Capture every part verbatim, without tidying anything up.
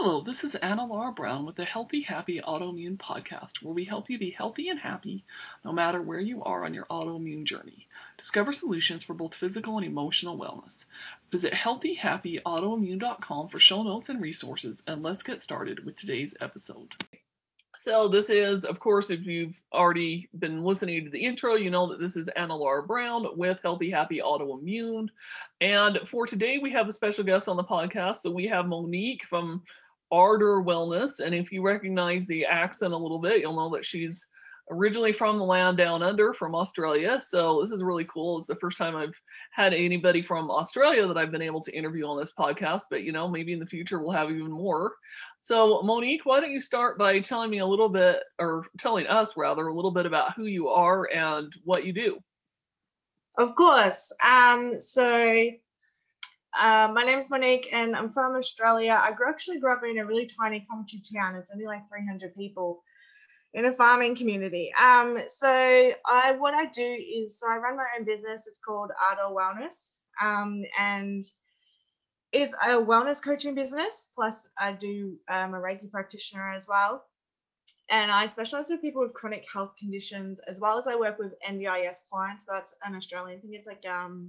Hello, this is Anna Laura Brown with the Healthy Happy Autoimmune Podcast, where we help you be healthy and happy no matter where you are on your autoimmune journey. Discover solutions for both physical and emotional wellness. Visit healthy happy autoimmune dot com for show notes and resources, and let's get started with today's episode. So this is, of course, if you've already been listening to the intro, you know that this is Anna Laura Brown with Healthy Happy Autoimmune. And for today, we have a special guest on the podcast. So we have Monique from Ardor Wellness. And if you recognize the accent a little bit, you'll know that she's originally from the land down under, from Australia. So this is really cool. It's the first time I've had anybody from Australia that I've been able to interview on this podcast, but you know, maybe in the future we'll have even more. So Monique, why don't you start by telling me a little bit, or telling us rather, a little bit about who you are and what you do. Of course. Um, so uh, my name is Monique and I'm from Australia. I grew, actually grew up in a really tiny country town. It's only like three hundred people in a farming community. Um, so I, what I do is, so I run my own business. It's called Ardor Wellness. Um, and it's a wellness coaching business. Plus I do, um, a Reiki practitioner as well. And I specialize with people with chronic health conditions, as well as I work with N D I S clients. That's an Australian thing. It's like um,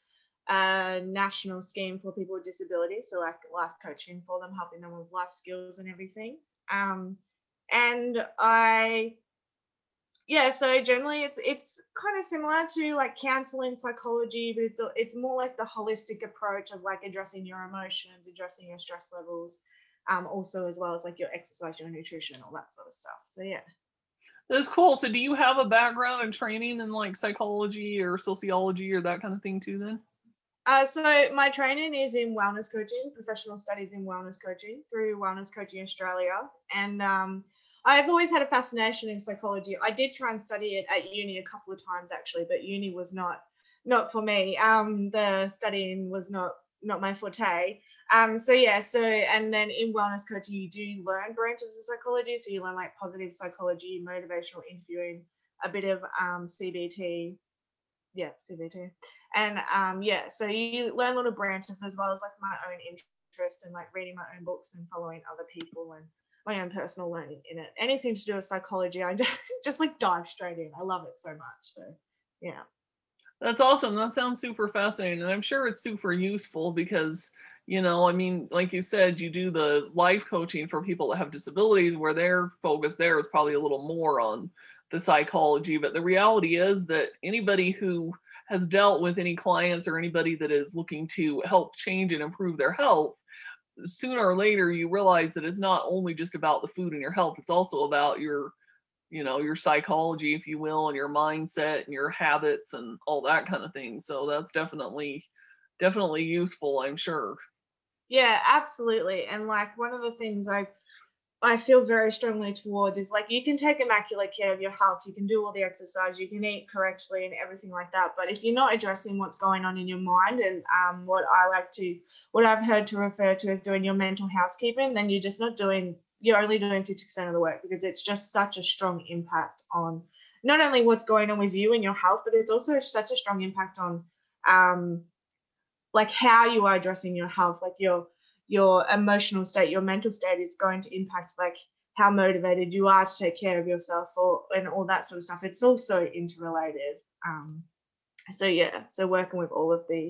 a national scheme for people with disabilities. So like life coaching for them, helping them with life skills and everything. Um, and I, yeah, so generally it's it's kind of similar to like counseling, psychology, but it's it's more like the holistic approach of like addressing your emotions, addressing your stress levels, um, also as well as like your exercise, your nutrition, all that sort of stuff. So yeah. That's cool. So do you have a background in training in like psychology or sociology or that kind of thing too then? Uh, so my training is in wellness coaching, professional studies in wellness coaching through Wellness Coaching Australia. And um, I've always had a fascination in psychology. I did try and study it at uni a couple of times actually, but uni was not not for me. Um, the studying was not not my forte. Um, so yeah, so and then in wellness coaching, you do learn branches of psychology. So you learn like positive psychology, motivational interviewing, a bit of um, C B T. Yeah, C B T. And um, yeah, so you learn little branches as well as like my own interest in like reading my own books and following other people and my own personal learning in it. Anything to do with psychology, I just, just like dive straight in. I love it so much. So yeah. That's awesome. That sounds super fascinating. And I'm sure it's super useful because, you know, I mean, like you said, you do the life coaching for people that have disabilities where their focus there is probably a little more on the psychology. But the reality is that anybody who has dealt with any clients or anybody that is looking to help change and improve their health, sooner or later you realize that it's not only just about the food and your health, it's also about your, you know, your psychology, if you will, and your mindset and your habits and all that kind of thing. So that's definitely, definitely useful, I'm sure. Yeah, absolutely. And like one of the things I I feel very strongly towards is like you can take immaculate care of your health, you can do all the exercise, you can eat correctly and everything like that. But if you're not addressing what's going on in your mind and um, what I like to, what I've heard to refer to as doing your mental housekeeping, then you're just not doing, you're only doing fifty percent of the work, because it's just such a strong impact on not only what's going on with you and your health, but it's also such a strong impact on um, like how you are addressing your health, like your your emotional state, your mental state is going to impact like how motivated you are to take care of yourself or and all that sort of stuff. It's also interrelated. Um, so yeah, so working with all of the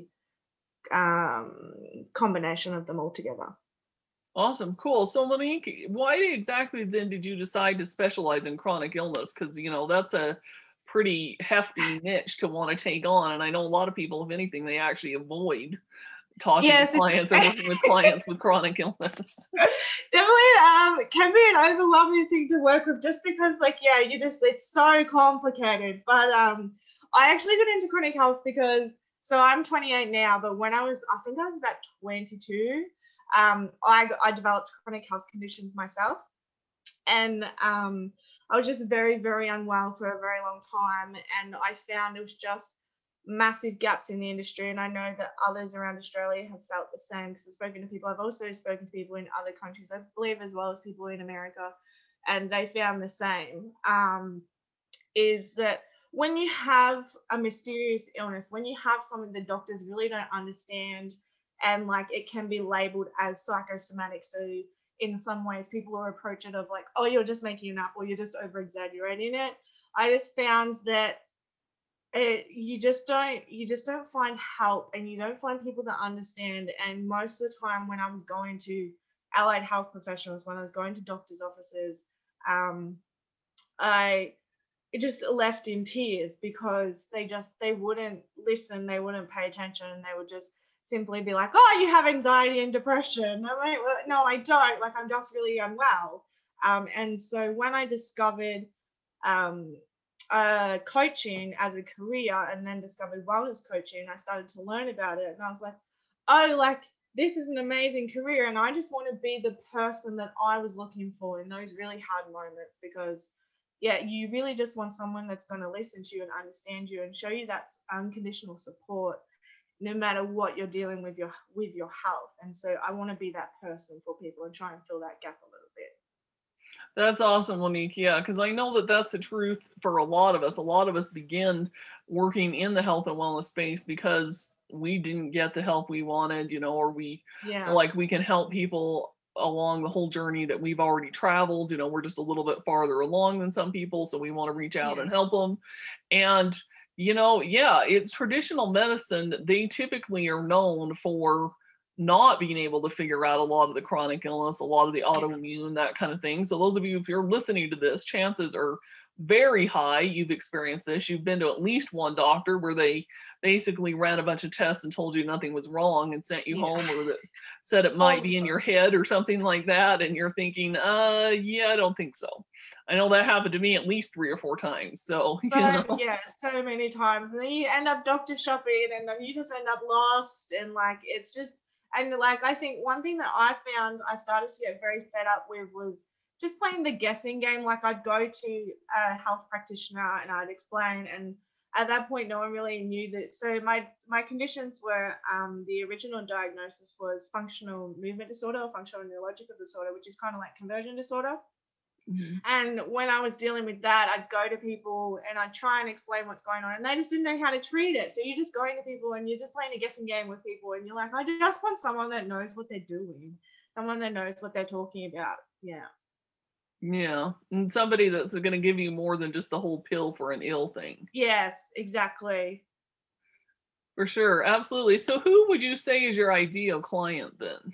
um, combination of them all together. Awesome. Cool. So Monique, why exactly then did you decide to specialize in chronic illness? Because, you know, that's a pretty hefty niche to want to take on. And I know a lot of people, if anything, they actually avoid talking Yes, to clients or working with clients with chronic illness. Definitely um can be an overwhelming thing to work with, just because like yeah you just it's so complicated. But um I actually got into chronic health because, so I'm twenty-eight now, but when I was I think I was about twenty-two, um I I developed chronic health conditions myself, and um I was just very very unwell for a very long time, and I found it was just massive gaps in the industry. And I know that others around Australia have felt the same, because I've spoken to people. I've also spoken to people in other countries, I believe, as well as people in America, and they found the same. Um, is that when you have a mysterious illness, when you have something the doctors really don't understand, and like it can be labeled as psychosomatic, so in some ways people will approach it of like, oh, you're just making it up or you're just over exaggerating it. I just found that it, you just don't you just don't find help, and you don't find people that understand. And most of the time when I was going to allied health professionals, when I was going to doctors' offices, um, I it just left in tears because they just they wouldn't listen, they wouldn't pay attention, and they would just simply be like, oh, you have anxiety and depression. I'm like, well, no, I don't. Like, I'm just really unwell. Um, and so when I discovered um, uh, coaching as a career, and then discovered wellness coaching, I started to learn about it, and I was like, oh, like, this is an amazing career, and I just want to be the person that I was looking for in those really hard moments. Because yeah, you really just want someone that's going to listen to you and understand you and show you that unconditional support no matter what you're dealing with your with your health. And so I want to be that person for people and try and fill that gap a little bit. That's awesome, Monique. Yeah, because I know that that's the truth for a lot of us. A lot of us begin working in the health and wellness space because we didn't get the help we wanted, you know, or we Yeah. like we can help people along the whole journey that we've already traveled. You know, we're just a little bit farther along than some people, so we want to reach out Yeah. and help them. And you know, yeah, it's traditional medicine. They typically are known for not being able to figure out a lot of the chronic illness, a lot of the autoimmune, that kind of thing. So those of you, if you're listening to this, chances are very high you've experienced this. You've been to at least one doctor where they basically ran a bunch of tests and told you nothing was wrong and sent you Yeah. home, or that said it might be in your head or something like that. And you're thinking, uh, yeah, I don't think so. I know that happened to me at least three or four times. So, So you know. yeah, so many times. And then you end up doctor shopping, and then you just end up lost. And like, it's just, and like, I think one thing that I found I started to get very fed up with was just playing the guessing game. Like, I'd go to a health practitioner and I'd explain, and at that point no one really knew that. So my my conditions were, um, the original diagnosis was functional movement disorder or functional neurological disorder, which is kind of like conversion disorder. Mm-hmm. And when I was dealing with that, I'd go to people and I'd try and explain what's going on, and they just didn't know how to treat it. So you're just going to people and you're just playing a guessing game with people, and you're like, I just want someone that knows what they're doing, someone that knows what they're talking about. Yeah. Yeah, and somebody that's going to give you more than just the whole pill for an ill thing. Yes, exactly. For sure, absolutely. So who would you say is your ideal client then?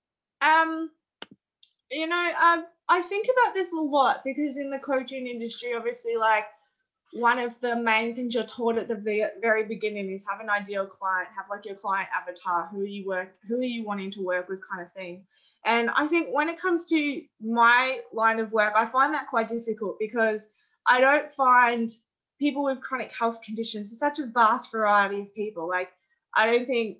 Um, you know, um, I think about this a lot because in the coaching industry, obviously, like, one of the main things you're taught at the very beginning is have an ideal client, have like your client avatar, who are you work, who are you wanting to work with, kind of thing. And I think when it comes to my line of work, I find that quite difficult because I don't find people with chronic health conditions. There's such a vast variety of people. Like, I don't think,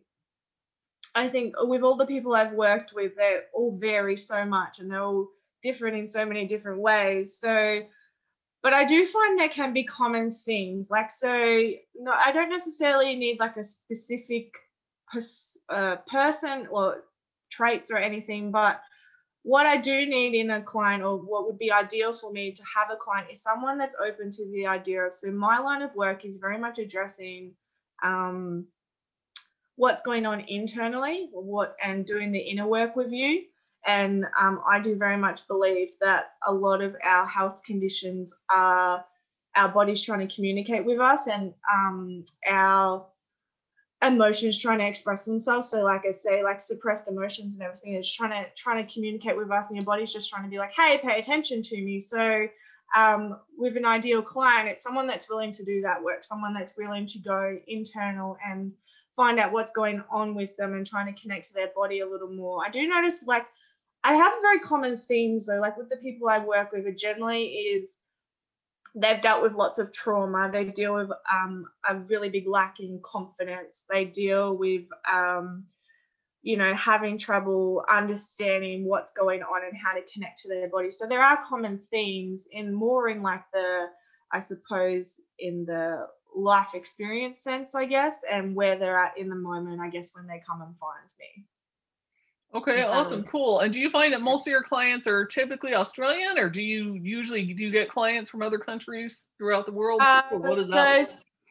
I think with all the people I've worked with, they all vary so much and they're all different in so many different ways. So, but I do find there can be common things. Like, so no, I don't necessarily need like a specific pers- uh, person or traits or anything, but what I do need in a client, or what would be ideal for me to have a client, is someone that's open to the idea of, so my line of work is very much addressing um, what's going on internally, what and doing the inner work with you. And um, I do very much believe that a lot of our health conditions are our body's trying to communicate with us, and um, our emotions trying to express themselves. So like I say, like suppressed emotions and everything is trying to trying to communicate with us, and your body's just trying to be like, hey, pay attention to me. So um, with an ideal client, it's someone that's willing to do that work, someone that's willing to go internal and find out what's going on with them and trying to connect to their body a little more. I do notice, like, I have very common themes though, like with the people I work with, it generally is they've dealt with lots of trauma. They deal with um, a really big lack in confidence. They deal with, um, you know, having trouble understanding what's going on and how to connect to their body. So there are common themes in more in like the, I suppose, in the life experience sense, I guess, and where they're at in the moment, I guess, when they come and find me. Okay, awesome, cool. And do you find that most of your clients are typically Australian, or do you usually do you get clients from other countries throughout the world? Uh, what is so, that?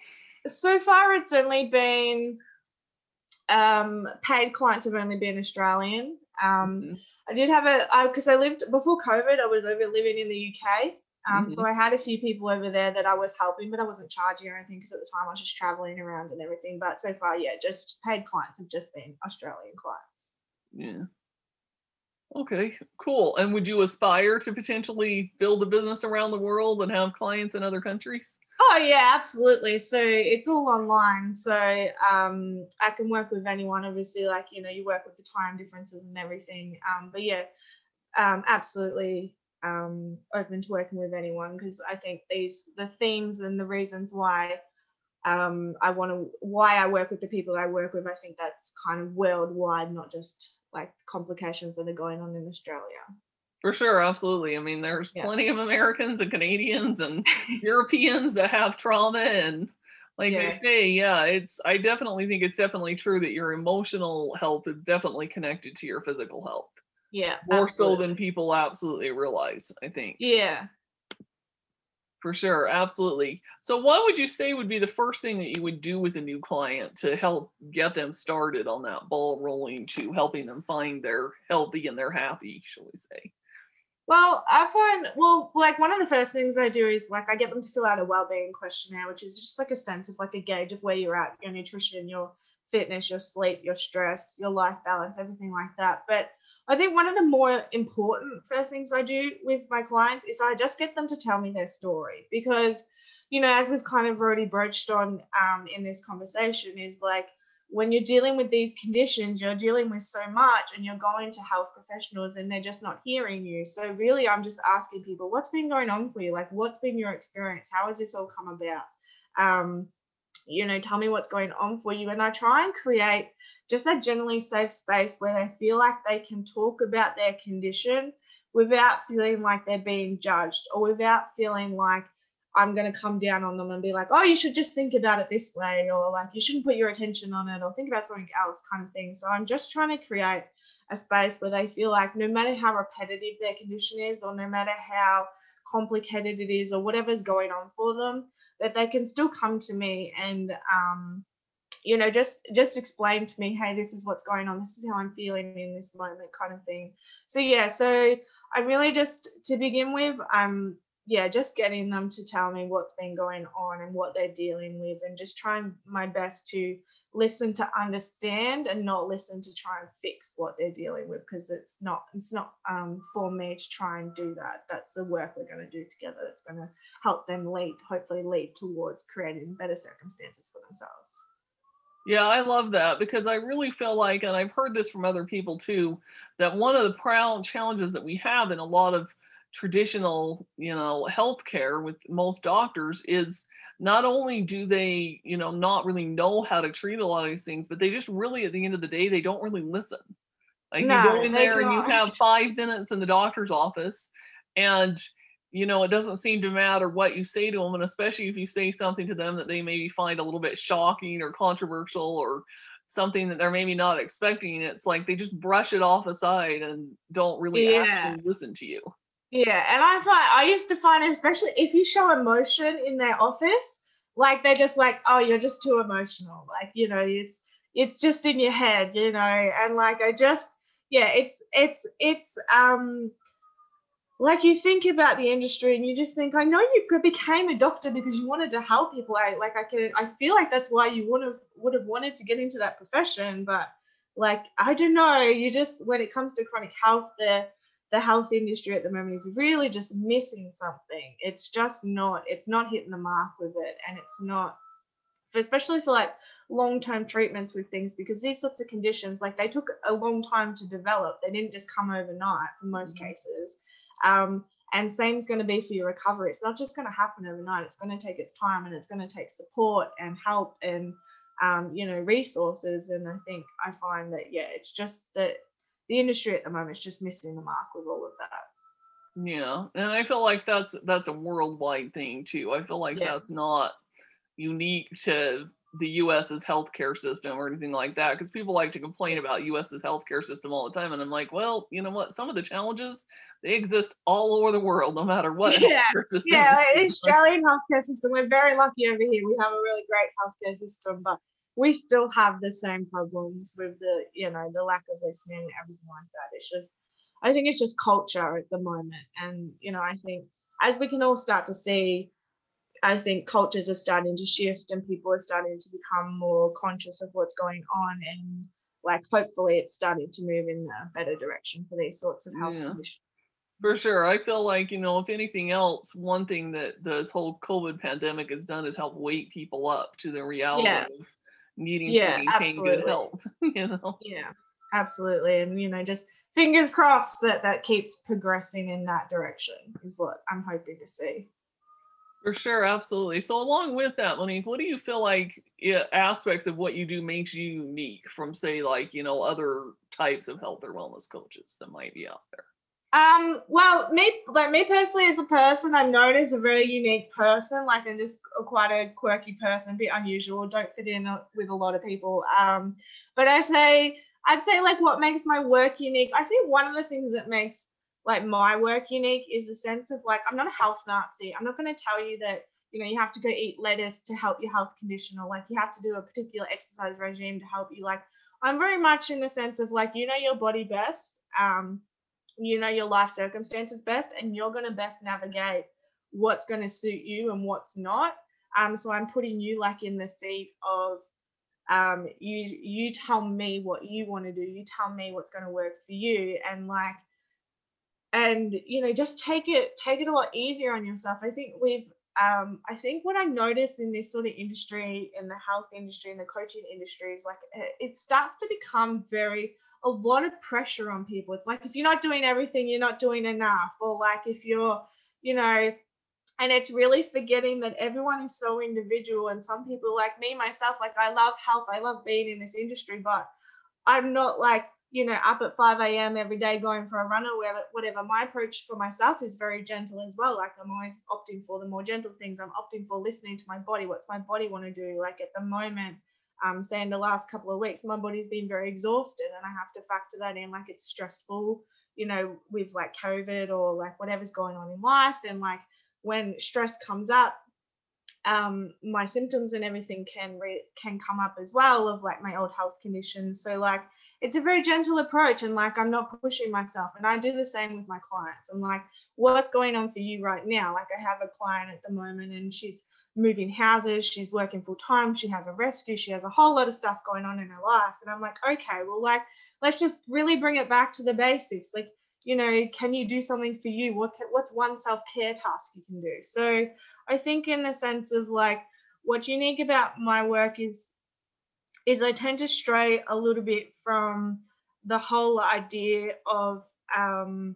So far, it's only been um, paid clients have only been Australian. Um, Mm-hmm. I did have a, because I, I lived, before COVID, I was over living in the U K. Um, Mm-hmm. so I had a few people over there that I was helping, but I wasn't charging or anything because at the time I was just traveling around and everything. But so far, yeah, just paid clients have just been Australian clients. Yeah. Okay, cool. And would you aspire to potentially build a business around the world and have clients in other countries? Oh yeah, absolutely. So it's all online. So um, I can work with anyone. Obviously, like you know, you work with the time differences and everything. Um, but yeah, um, absolutely um, open to working with anyone because I think these the themes and the reasons why um, I want to why I work with the people I work with. I think that's kind of worldwide, not just like complications that are going on in Australia. For sure, absolutely. I mean, there's Yeah. plenty of Americans and Canadians and Europeans that have trauma, and like they Yeah. say, yeah, it's I definitely think it's definitely true that your emotional health is definitely connected to your physical health. Yeah. More so than Absolutely. people absolutely realize, I think. Yeah. For sure, absolutely. So what would you say would be the first thing that you would do with a new client to help get them started on that ball rolling to helping them find their healthy and they're happy, shall we say? Well, I find, well, like one of the first things I do is like I get them to fill out a well-being questionnaire, which is just like a sense of like a gauge of where you're at, your nutrition, your fitness, your sleep, your stress, your life balance, everything like that. But I think one of the more important first things I do with my clients is I just get them to tell me their story because, you know, as we've kind of already broached on um, in this conversation, is like when you're dealing with these conditions, you're dealing with so much and you're going to health professionals and they're just not hearing you. So really, I'm just asking people, what's been going on for you? Like, what's been your experience? How has this all come about? Um, you know, tell me what's going on for you. And I try and create just a generally safe space where they feel like they can talk about their condition without feeling like they're being judged or without feeling like I'm going to come down on them and be like, oh, you should just think about it this way, or like you shouldn't put your attention on it, or think about something else, kind of thing. So I'm just trying to create a space where they feel like no matter how repetitive their condition is, or no matter how complicated it is, or whatever's going on for them, that they can still come to me and, um, you know, just just explain to me, hey, this is what's going on. This is how I'm feeling in this moment, kind of thing. So yeah, so I'm really just to begin with, um, yeah, just getting them to tell me what's been going on and what they're dealing with, and just trying my best to listen to understand and not listen to try and fix what they're dealing with, because it's not it's not um, for me to try and do that. That's the work we're going to do together. That's going to help them lead, hopefully lead towards creating better circumstances for themselves. Yeah, I love that because I really feel like, and I've heard this from other people too, that one of the proud challenges that we have in a lot of traditional, you know, healthcare with most doctors is not only do they, you know, not really know how to treat a lot of these things, but they just really, at the end of the day, they don't really listen. Like you go No, in they there and you don't. have five minutes in the doctor's office, and you know, it doesn't seem to matter what you say to them, and especially if you say something to them that they maybe find a little bit shocking or controversial or something that they're maybe not expecting. It's like they just brush it off aside and don't really Yeah. actually listen to you. Yeah, and I find I used to find it, especially if you show emotion in their office, like they're just like, oh, you're just too emotional. Like, you know, it's it's just in your head, you know, and like I just yeah, it's it's it's um like you think about the industry and you just think, I know you could became a doctor because you wanted to help people. I like I can I feel like that's why you would have would have wanted to get into that profession. But like I don't know, you just when it comes to chronic health, the the health industry at the moment is really just missing something. It's just not, it's not hitting the mark with it. And it's not for, especially for like long-term treatments with things, because these sorts of conditions, like they took a long time to develop. They didn't just come overnight for most Mhm. cases. Um, and same is going to be for your recovery. It's not just going to happen overnight. It's going to take its time, and it's going to take support and help and, um, you know, resources. And I think I find that, yeah, it's just that the industry at the moment is just missing the mark with all of that. Yeah, and I feel like that's that's a worldwide thing too. I feel like Yeah. that's not unique to the US's healthcare system or anything like that, because people like to complain about US's healthcare system all the time, and I'm like, well, you know what? Some of the challenges, they exist all over the world, no matter what Yeah, healthcare system. yeah, like, the Australian healthcare system, we're very lucky over here. We have a really great healthcare system, but we still have the same problems with the, you know, the lack of listening and everything like that. It's just, I think it's just culture at the moment. And, you know, I think as we can all start to see, I think cultures are starting to shift and people are starting to become more conscious of what's going on. And like, hopefully it's starting to move in a better direction for these sorts of health Yeah. conditions. For sure. I feel like, you know, if anything else, one thing that this whole COVID pandemic has done is help wake people up to the reality Yeah. of needing to Yeah, maintain good absolutely. health, you know? Yeah, absolutely. And, you know, just fingers crossed that that keeps progressing in that direction is what I'm hoping to see. For sure, absolutely. So along with that, Monique, what do you feel like yeah, aspects of what you do makes you unique from, say, like, you know, other types of health or wellness coaches that might be out there? Um, well, me like me personally as a person, I'm known as a very unique person. Like I'm just a, quite a quirky person, a bit unusual, don't fit in a- with a lot of people. Um, but I say I'd say like what makes my work unique. I think one of the things that makes like my work unique is a sense of like I'm not a health Nazi. I'm not going to tell you that you know you have to go eat lettuce to help your health condition or like you have to do a particular exercise regime to help you. Like I'm very much in the sense of like you know your body best. Um, you know your life circumstances best and you're going to best navigate what's going to suit you and what's not. Um so I'm putting you like in the seat of um you you tell me what you want to do, you tell me what's going to work for you, and like and you know just take it take it a lot easier on yourself. I think we've um I think what I've noticed in this sort of industry, in the health industry and the coaching industry, is like it it starts to become very a lot of pressure on people. It's like if you're not doing everything you're not doing enough, or like if you're you know and it's really forgetting that everyone is so individual, and some people like me myself, like I love health, I love being in this industry, but I'm not like, you know, up at five a.m. every day going for a run or whatever. Whatever. My approach for myself is very gentle as well. Like I'm always opting for the more gentle things. I'm opting for listening to my body. What's my body want to do? Like at the moment, um, say in the last couple of weeks, my body's been very exhausted and I have to factor that in. Like it's stressful, you know, with like COVID or like whatever's going on in life. And like when stress comes up, um my symptoms and everything can re- can come up as well of like my old health conditions. So like it's a very gentle approach, and like I'm not pushing myself, and I do the same with my clients. I'm like, what's going on for you right now? Like I have a client at the moment and she's moving houses, she's working full time, she has a rescue, she has a whole lot of stuff going on in her life, and I'm like, okay, well, like let's just really bring it back to the basics. Like, you know, can you do something for you? What can, what's one self-care task you can do? So I think in the sense of like what's unique about my work is is I tend to stray a little bit from the whole idea of um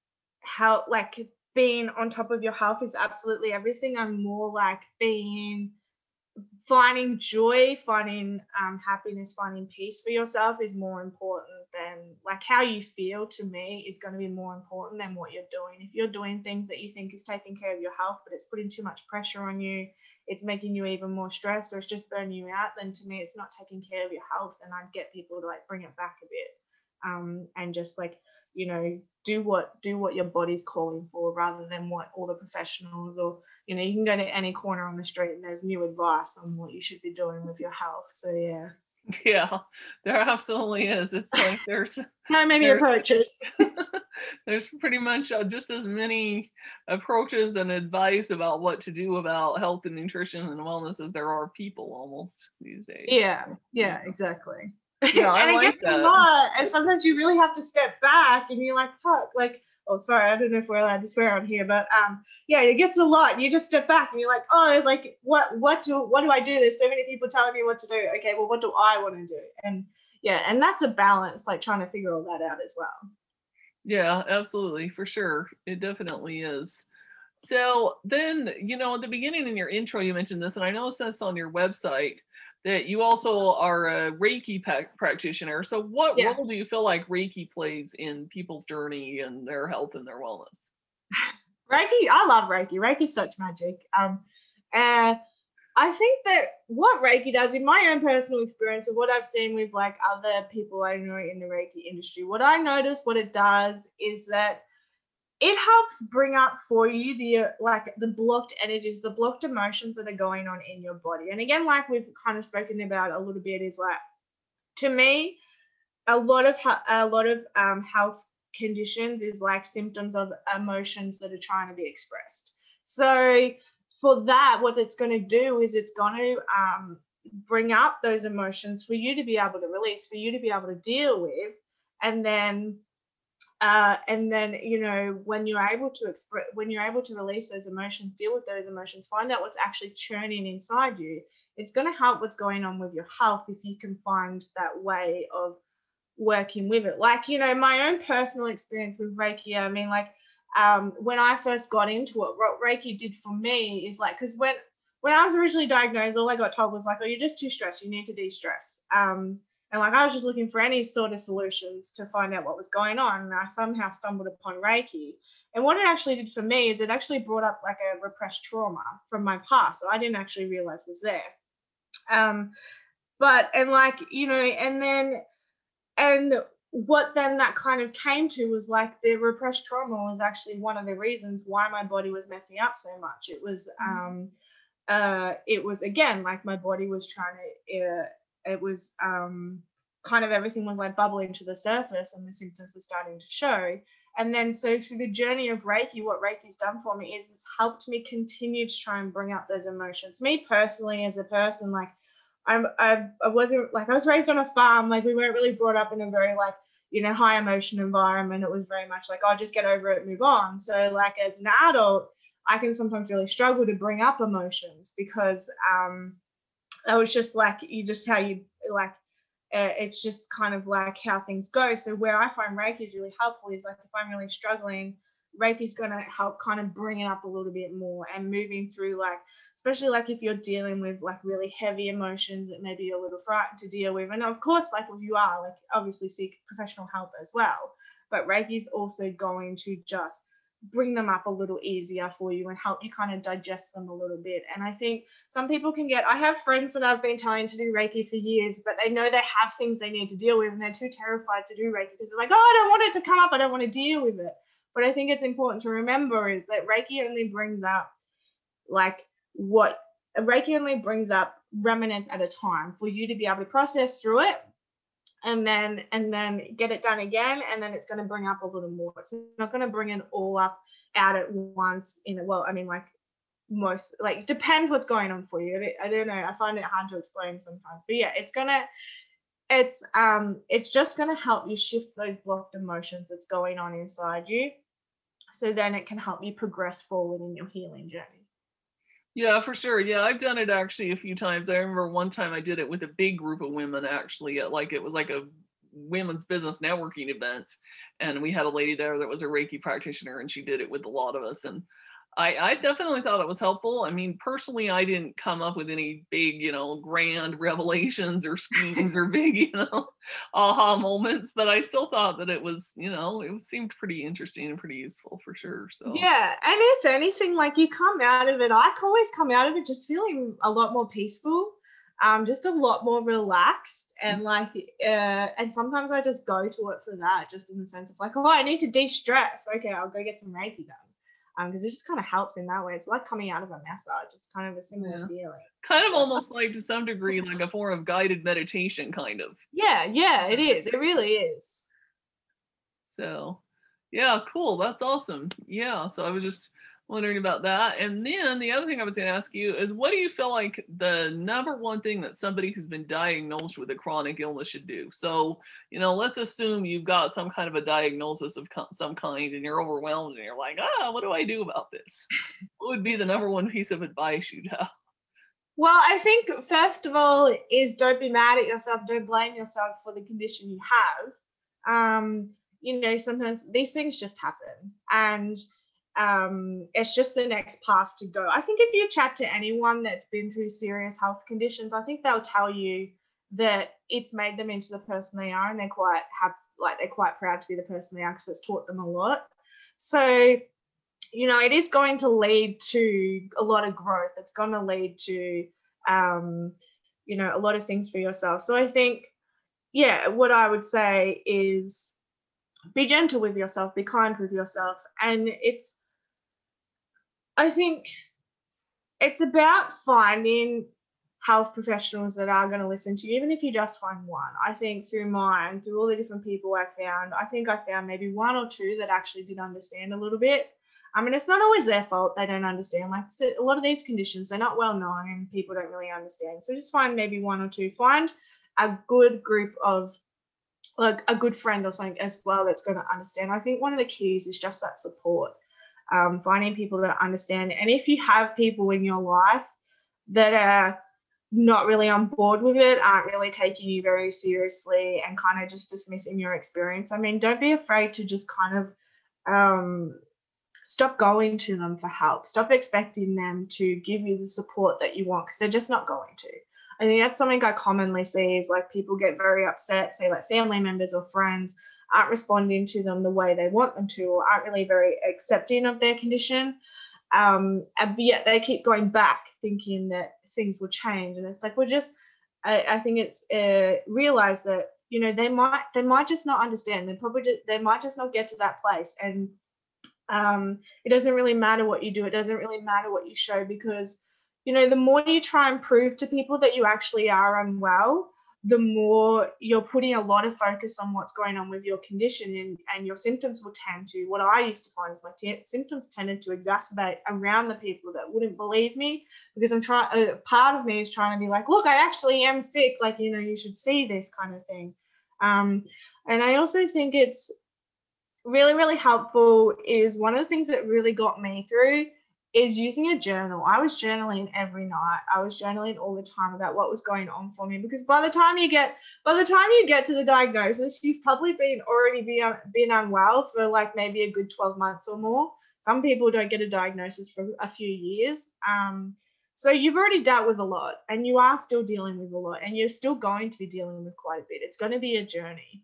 how like being on top of your health is absolutely everything. I'm more like being finding joy, finding um, happiness, finding peace for yourself is more important than like how you feel. To me is going to be more important than what you're doing. If you're doing things that you think is taking care of your health, but it's putting too much pressure on you, it's making you even more stressed, or it's just burning you out, then to me it's not taking care of your health. And I'd get people to like bring it back a bit, um, and just like you know do what do what your body's calling for rather than what all the professionals, or you know you can go to any corner on the street and there's new advice on what you should be doing with your health. So yeah, Yeah, there absolutely is. It's like there's so many there approaches. there's pretty much uh, just as many approaches and advice about what to do about health and nutrition and wellness as there are people almost these days. Yeah, So, yeah, yeah. exactly. Yeah, I And it like gets a that. lot, and sometimes you really have to step back and you're like, fuck, like, oh sorry, I don't know if we're allowed to swear on here, but um yeah, it gets a lot. You just step back and you're like, oh, like what what do what do I do? There's so many people telling me what to do. Okay, well, what do I want to do? And yeah, and that's a balance, like trying to figure all that out as well. Yeah, absolutely, for sure. It definitely is. So then, you know, at the beginning in your intro, you mentioned this, and I noticed this on your website that you also are a Reiki pa- practitioner. So, what Yeah. role do you feel like Reiki plays in people's journey and their health and their wellness? Reiki, I love Reiki. Reiki's such magic. Um, and I think that what Reiki does, in my own personal experience of what I've seen with like other people I know in the Reiki industry, what I notice what it does is that it helps bring up for you the uh, like the blocked energies, the blocked emotions that are going on in your body. And again, like we've kind of spoken about a little bit, is like, to me, a lot of a lot of um, health conditions is like symptoms of emotions that are trying to be expressed. So for that, what it's going to do is it's going to um, bring up those emotions for you to be able to release, for you to be able to deal with, and then uh, and then you know when you're able to express, when you're able to release those emotions, deal with those emotions, find out what's actually churning inside you. It's going to help what's going on with your health if you can find that way of working with it. Like, you know, my own personal experience with Reiki, I mean, like, um, when I first got into it, what Reiki did for me is like, because when when I was originally diagnosed, all I got told was like, oh, you're just too stressed, you need to de-stress. Um, and like I was just looking for any sort of solutions to find out what was going on. And I somehow stumbled upon Reiki. And what it actually did for me is it actually brought up like a repressed trauma from my past. So I didn't actually realize was there. Um, but, and like, you know, and then, and what then that kind of came to was like the repressed trauma was actually one of the reasons why my body was messing up so much. It was, um, uh, it was again, like my body was trying to, uh, it was um, kind of everything was like bubbling to the surface and the symptoms were starting to show. And then so through the journey of Reiki, what Reiki's done for me is it's helped me continue to try and bring up those emotions. Me personally, as a person, like I'm, I, I wasn't like, I was raised on a farm. Like we weren't really brought up in a very like, you know, high emotion environment. It was very much like, I'll just get over it, move on. So like as an adult, I can sometimes really struggle to bring up emotions because um, I was just like, you just how you like, uh, it's just kind of like how things go. So where I find Reiki is really helpful is like if I'm really struggling, Reiki's going to help kind of bring it up a little bit more and moving through like, especially like if you're dealing with like really heavy emotions that maybe you're a little frightened to deal with. And of course, like if you are, like obviously seek professional help as well. But Reiki's also going to just bring them up a little easier for you and help you kind of digest them a little bit. And I think some people can get, I have friends that I've been telling to do Reiki for years, but they know they have things they need to deal with and they're too terrified to do Reiki because they're like, oh, I don't want it to come up. I don't want to deal with it. But I think it's important to remember is that Reiki only brings up like what Reiki only brings up remnants at a time for you to be able to process through it and then and then get it done again, and then it's going to bring up a little more. It's not going to bring it all up out at once in a, well, I mean, like most, like depends what's going on for you. I don't know. I find it hard to explain sometimes, but yeah, it's gonna, it's um, it's just going to help you shift those blocked emotions that's going on inside you, so then it can help you progress forward in your healing journey. Yeah, for sure. Yeah, I've done it actually a few times. I remember one time I did it with a big group of women actually, at like it was like a women's business networking event. And we had a lady there that was a Reiki practitioner and she did it with a lot of us. And I, I definitely thought it was helpful. I mean, personally, I didn't come up with any big, you know, grand revelations or schemes or big, you know, aha moments, but I still thought that it was, you know, it seemed pretty interesting and pretty useful for sure. So yeah, and if anything, like you come out of it, I always come out of it just feeling a lot more peaceful, um, just a lot more relaxed, and like, uh, and sometimes I just go to it for that, just in the sense of like, oh, I need to de-stress. Okay, I'll go get some Reiki done. Um, because it just kind of helps in that way. It's like coming out of a massage. It's kind of a similar yeah. feeling. Kind of almost like to some degree, like a form of guided meditation, kind of. Yeah, yeah, it is. It really is. So, yeah, cool. That's awesome. Yeah. So I was just wondering about that. And then the other thing I was going to ask you is, what do you feel like the number one thing that somebody who's been diagnosed with a chronic illness should do? So, you know, let's assume you've got some kind of a diagnosis of some kind and you're overwhelmed and you're like, ah, what do I do about this? What would be the number one piece of advice you'd have? Well, I think first of all is don't be mad at yourself. Don't blame yourself for the condition you have. Um, you know, sometimes these things just happen, and um, it's just the next path to go. I think if you chat to anyone that's been through serious health conditions, I think they'll tell you that it's made them into the person they are, and they're quite happy, like they're quite proud to be the person they are because it's taught them a lot. So, you know, it is going to lead to a lot of growth. It's going to lead to, um, you know, a lot of things for yourself. So I think, yeah, what I would say is be gentle with yourself, be kind with yourself. And it's, I think it's about finding health professionals that are going to listen to you, even if you just find one. I think through mine, through all the different people I found, I think I found maybe one or two that actually did understand a little bit. I mean, it's not always their fault they don't understand. Like a lot of these conditions, they're not well known and people don't really understand. So just find maybe one or two. Find a good group of, like a good friend or something as well that's going to understand. I think one of the keys is just that support, um, finding people that understand. And if you have people in your life that are not really on board with it, aren't really taking you very seriously and kind of just dismissing your experience, I mean, don't be afraid to just kind of um, stop going to them for help. Stop expecting them to give you the support that you want, because they're just not going to. I think that's something I commonly see is like people get very upset, say like family members or friends aren't responding to them the way they want them to, or aren't really very accepting of their condition. Um, and yet they keep going back thinking that things will change. And it's like, we're just, I, I think it's uh, realize that, you know, they might, they might just not understand. They probably, just, they might just not get to that place. And um, it doesn't really matter what you do. It doesn't really matter what you show, because, you know, the more you try and prove to people that you actually are unwell, the more you're putting a lot of focus on what's going on with your condition, and, and your symptoms will tend to, what I used to find is my t- symptoms tended to exacerbate around the people that wouldn't believe me, because I'm trying, a part of me is trying to be like, look, I actually am sick. Like, you know, you should see this kind of thing. Um, and I also think it's really, really helpful is one of the things that really got me through is using a journal. I was journaling every night. I was journaling all the time about what was going on for me, because by the time you get, by the time you get to the diagnosis, you've probably been already been, been unwell for like maybe a good twelve months or more. Some people don't get a diagnosis for a few years. Um, so you've already dealt with a lot, and you are still dealing with a lot, and you're still going to be dealing with quite a bit. It's going to be a journey.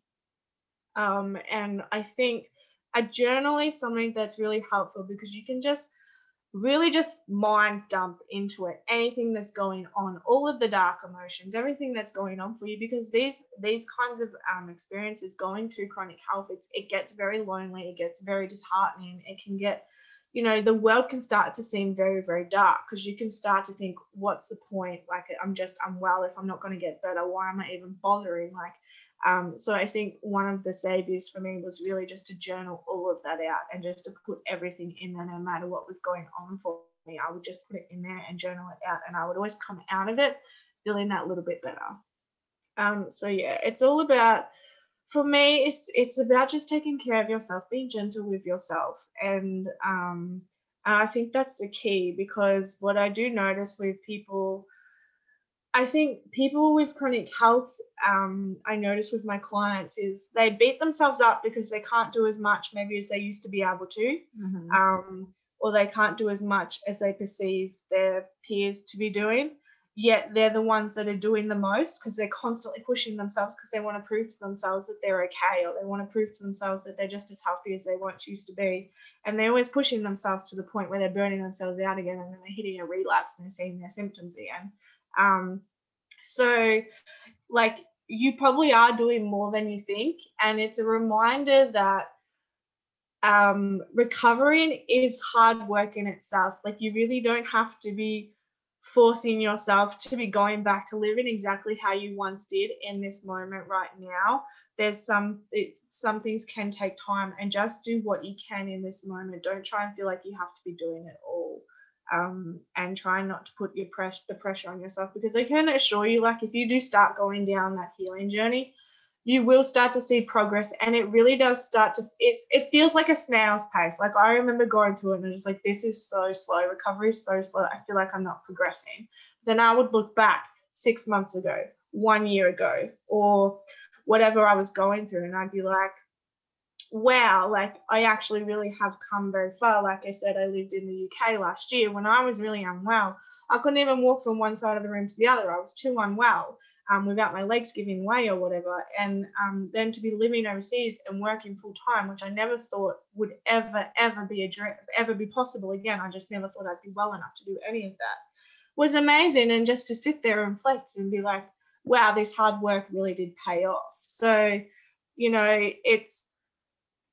Um, and I think a journal is something that's really helpful, because you can just really just mind dump into it, anything that's going on, all of the dark emotions, everything that's going on for you, because these these kinds of um, experiences, going through chronic health, it's, it gets very lonely, it gets very disheartening, it can get, you know, the world can start to seem very, very dark, because you can start to think, what's the point? Like, I'm just unwell. If I'm not going to get better, why am I even bothering? Like, Um, so I think one of the saviors for me was really just to journal all of that out, and just to put everything in there, no matter what was going on for me. I would just put it in there and journal it out, and I would always come out of it feeling that little bit better. Um, so yeah, it's all about, for me, it's it's about just taking care of yourself, being gentle with yourself, and um, and I think that's the key, because what I do notice with people, I think people with chronic health, um, I notice with my clients, is they beat themselves up because they can't do as much maybe as they used to be able to, Mm-hmm. um, or they can't do as much as they perceive their peers to be doing. Yet they're the ones that are doing the most, because they're constantly pushing themselves, because they want to prove to themselves that they're okay, or they want to prove to themselves that they're just as healthy as they once used to be. And they're always pushing themselves to the point where they're burning themselves out again, and then they're hitting a relapse and they're seeing their symptoms again. Um, so like, you probably are doing more than you think. And it's a reminder that um, recovering is hard work in itself. Like, you really don't have to be forcing yourself to be going back to living exactly how you once did in this moment right now. There's some, it's, some things can take time, and just do what you can in this moment. Don't try and feel like you have to be doing it all. Um, and try not to put your press, the pressure on yourself, because I can assure you, like, if you do start going down that healing journey, you will start to see progress, and it really does start to, it's, it feels like a snail's pace. Like, I remember going through it and I was like, this is so slow, recovery is so slow, I feel like I'm not progressing. Then I would look back six months ago, one year ago, or whatever I was going through, and I'd be like, wow, like, I actually really have come very far. Like I said, I lived in the U K last year. When I was really unwell, I couldn't even walk from one side of the room to the other. I was too unwell, um, without my legs giving way or whatever. And um, then to be living overseas and working full time, which I never thought would ever, ever be a dream, ever be possible again. I just never thought I'd be well enough to do any of that. Was amazing. And just to sit there and reflect and be like, wow, this hard work really did pay off. So, you know, it's,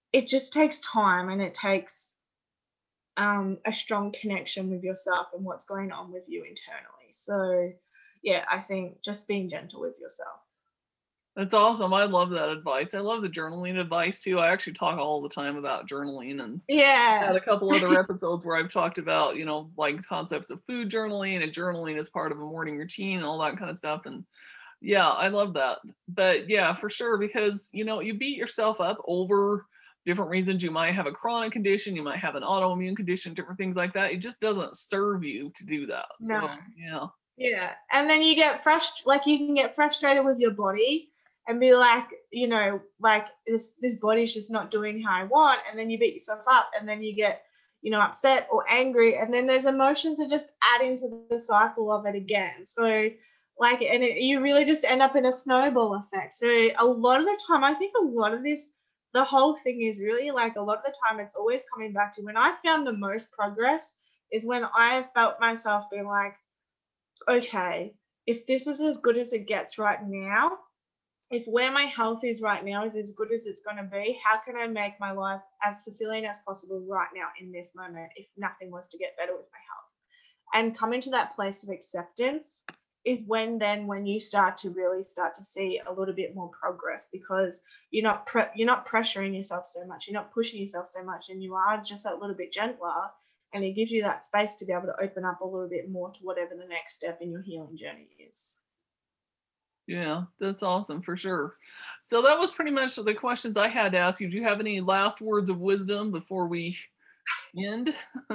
it just takes time, and it takes um, a strong connection with yourself and what's going on with you internally. So, yeah, I think just being gentle with yourself. That's awesome. I love that advice. I love the journaling advice too. I actually talk all the time about journaling, and had Yeah. a couple other episodes where I've talked about, you know, like concepts of food journaling and journaling as part of a morning routine and all that kind of stuff. And yeah, I love that. But yeah, for sure, because you know, you beat yourself up over different reasons. You might have a chronic condition, you might have an autoimmune condition, different things like that. It just doesn't serve you to do that. No. So yeah. Yeah. And then you get frust like you can get frustrated with your body and be like, you know, like this this body's just not doing how I want. And then you beat yourself up, and then you get, you know, upset or angry. And then there's emotions that just add into the cycle of it again. So like, and it, you really just end up in a snowball effect. So a lot of the time, I think a lot of this, the whole thing is really like a lot of the time it's always coming back to when I found the most progress is when I felt myself being like, okay, if this is as good as it gets right now, if where my health is right now is as good as it's going to be, how can I make my life as fulfilling as possible right now in this moment if nothing was to get better with my health? And coming to that place of acceptance is when then when you start to really start to see a little bit more progress, because you're not pre- you're not pressuring yourself so much, you're not pushing yourself so much, and you are just a little bit gentler, and it gives you that space to be able to open up a little bit more to whatever the next step in your healing journey is. Yeah, that's awesome for sure. So that was pretty much the questions I had to ask you. Do you have any last words of wisdom before we end?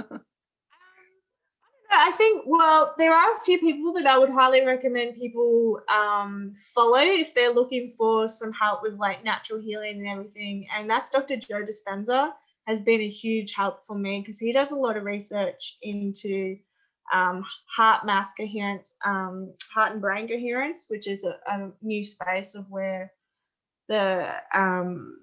I think, well, there are a few people that I would highly recommend people um, follow if they're looking for some help with like natural healing and everything. And that's Doctor Joe Dispenza has been a huge help for me because he does a lot of research into um, heart math coherence, um, heart and brain coherence, which is a, a new space of where the um,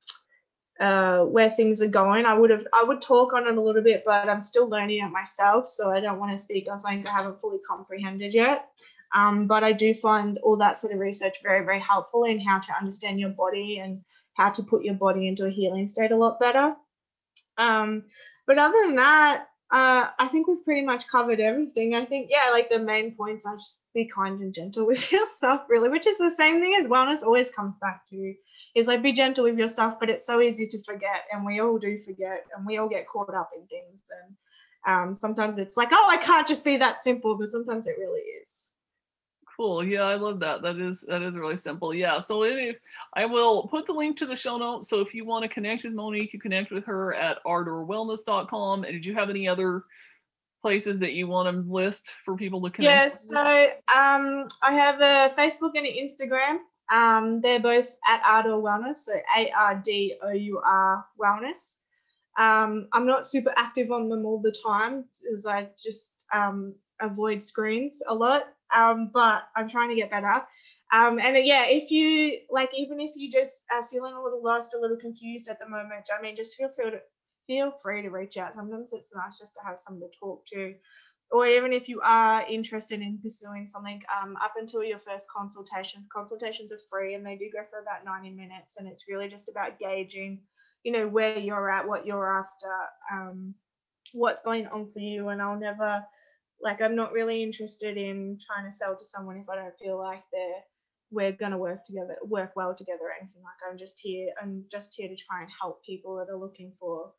uh, where things are going. I would have I would talk on it a little bit, but I'm still learning it myself, so I don't want to speak on something I haven't fully comprehended yet. Um, but I do find all that sort of research very, very helpful in how to understand your body and how to put your body into a healing state a lot better. Um, but other than that, uh, I think we've pretty much covered everything. I think, yeah, like the main points are just be kind and gentle with yourself, really, which is the same thing as wellness always comes back to, is like be gentle with yourself, but it's so easy to forget, and we all do forget, and we all get caught up in things. And um, sometimes it's like, oh, I can't just be that simple, but sometimes it really is. Cool. Yeah, I love that. That is that is really simple. Yeah. So if I will put the link to the show notes. So if you want to connect with Monique, you connect with her at ardor wellness dot com. And did you have any other places that you want to list for people to connect? Yeah, so um, I have a Facebook and an Instagram. Um, they're both at Ardor Wellness, so A R D O U R Wellness. Um, I'm not super active on them all the time because I just um, avoid screens a lot, um, but I'm trying to get better. Um, and uh, yeah, if you like, even if you just are feeling a little lost, a little confused at the moment, I mean, just feel free to feel free to reach out. Sometimes it's nice just to have someone to talk to, or even if you are interested in pursuing something, um, up until your first consultation. Consultations are free and they do go for about ninety minutes, and it's really just about gauging, you know, where you're at, what you're after, um, what's going on for you. And I'll never, like, I'm not really interested in trying to sell to someone if I don't feel like they're, we're going to work together, work well together or anything. Like, I'm just here, I'm just here to try and help people that are looking for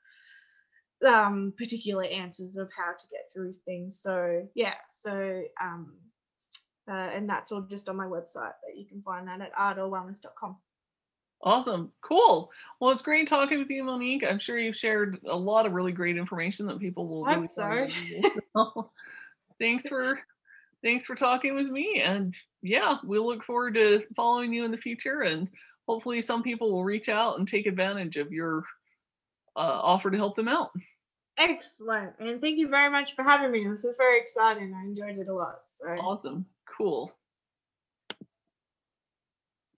um, particular answers of how to get through things. So yeah, so um, uh, and that's all just on my website, that you can find that at ardor wellness dot com. Awesome. Cool. Well, it's great talking with you, Monique. I'm sure you've shared a lot of really great information that people will I really hope so. find valuable. thanks for thanks for talking with me. And yeah, we look forward to following you in the future. And hopefully some people will reach out and take advantage of your uh, offer to help them out. Excellent. And thank you very much for having me. This was very exciting. I enjoyed it a lot. So Awesome. Cool.